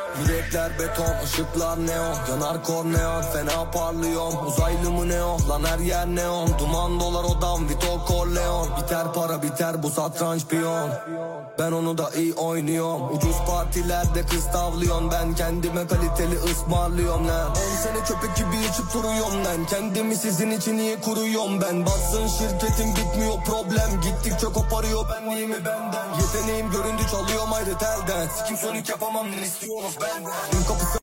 Yürekler beton, ışıklar neon, yanar korneon, fena parlıyorum. Uzaylı mı neon, lan her yer neon. Duman dolar odam, Vito Corleone. Biter para biter bu satranç piyon. Ben onu da iyi oynuyorum. Ucuz partilerde kız tavlıyorum. Ben kendime kaliteli ısmarlıyorum lan. 10 sene köpek gibi içip duruyorum lan. Kendimi sizin için niye kuruyorum ben? Bassın şirketim bitmiyor problem. Gittikçe koparıyor benliğimi benden. Yeteneğim göründü çalıyorum ayrı telden. Sikim sonik yapamam ne istiyorsunuz benden? Kapısı